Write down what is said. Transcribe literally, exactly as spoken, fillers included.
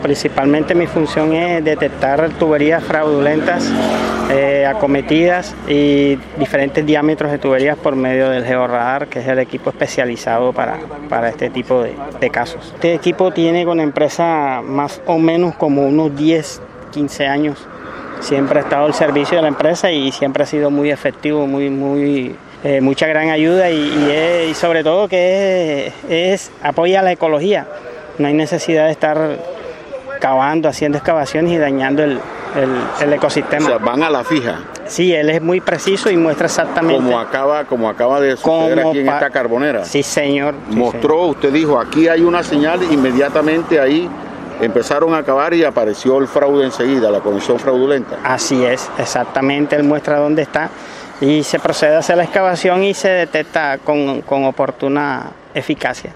Principalmente mi función es detectar tuberías fraudulentas, eh, acometidas y diferentes diámetros de tuberías por medio del georradar, que es el equipo especializado para, para este tipo de, de casos. Este equipo tiene con la empresa más o menos como unos diez, quince años. Siempre ha estado al servicio de la empresa y siempre ha sido muy efectivo, muy, muy, eh, mucha gran ayuda y, y, es, y sobre todo que es, es apoya a la ecología. No hay necesidad de estar cavando, haciendo excavaciones y dañando el, el, el ecosistema. O sea, van a la fija. Sí, él es muy preciso y muestra exactamente. Como acaba, como acaba de suceder aquí en esta carbonera. Sí, señor. Sí, Mostró, señor. Usted dijo, aquí hay una señal, inmediatamente ahí empezaron a cavar y apareció el fraude enseguida, la conexión fraudulenta. Así es, exactamente, él muestra dónde está y se procede a hacer la excavación y se detecta con, con oportuna eficacia.